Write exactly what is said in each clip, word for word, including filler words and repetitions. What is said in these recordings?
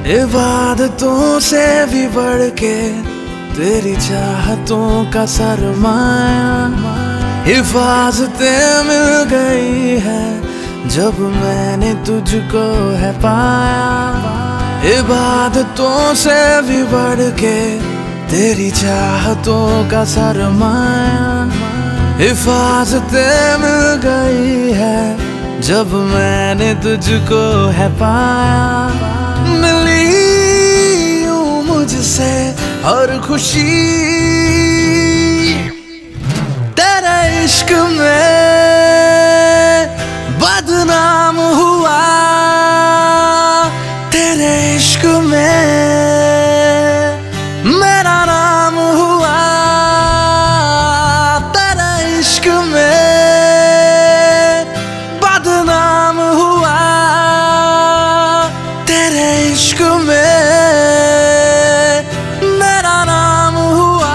इबादतों से भी बढ़ के तेरी चाहतों का सरमाया, हिफाजतें मिल गई है जब मैंने तुझको है पाया। इबादतों से भी बढ़ के तेरी चाहतों का सरमाया, हिफाजतें मिल गई है जब मैंने तुझको है पाया। मिली यूं मुझसे हर खुशी तेरे इश्क में बदनाम हुआ, तेरे इश्क में मेरा नाम हुआ, तेरे इश्क में बदनाम हुआ, तेरे इश्क में मेरा नाम हुआ।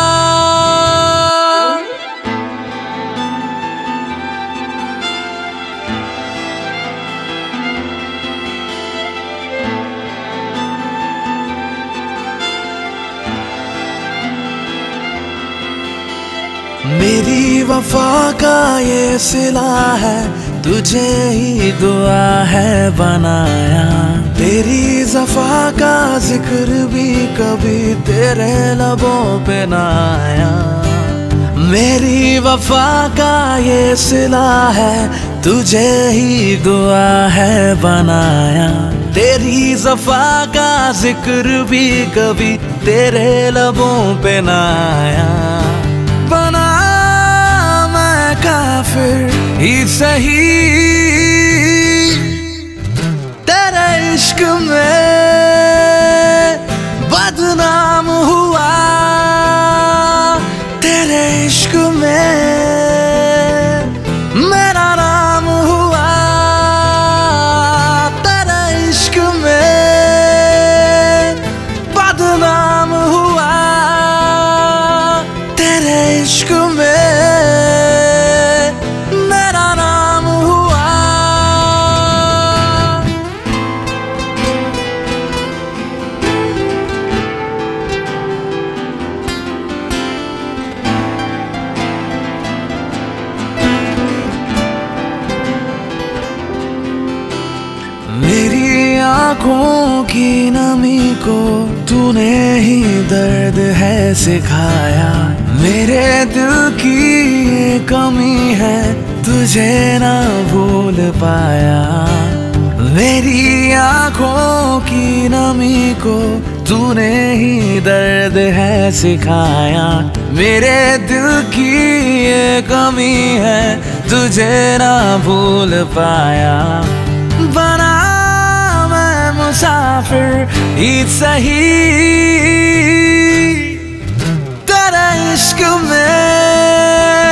मेरी वफा का ये सिला है, तुझे ही दुआ है बनाया। तेरी ज़फ़ा का जिक्र भी कभी तेरे लबों पे ना आया। मेरी वफा का ये सिला है, तुझे ही दुआ है बनाया। तेरी ज़फ़ा का जिक्र भी कभी तेरे लबों पे ना आया। बना मैं काफिर ही सही तेरे इश्क में बदनाम हुआ, तेरे इश्क में मेरा नाम हुआ, तेरे इश्क में बदनाम हुआ, तेरे इश्क में मेरा नाम हुआ। मेरी आँखों की नमी को तूने ही दर्द है सिखाया। मेरे दिल की ये कमी है, तुझे ना भूल पाया। मेरी आँखों की नमी को तूने ही दर्द है सिखाया। मेरे दिल की ये कमी है, तुझे ना भूल पाया। बना मैं मुसाफिर ही सही तेरे इश्क में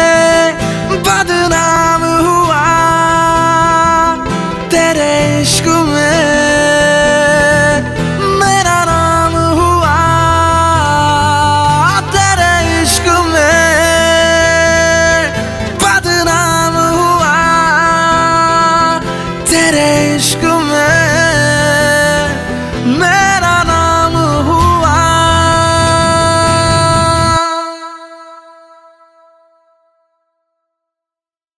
बदनाम हुआ, तेरे इश्क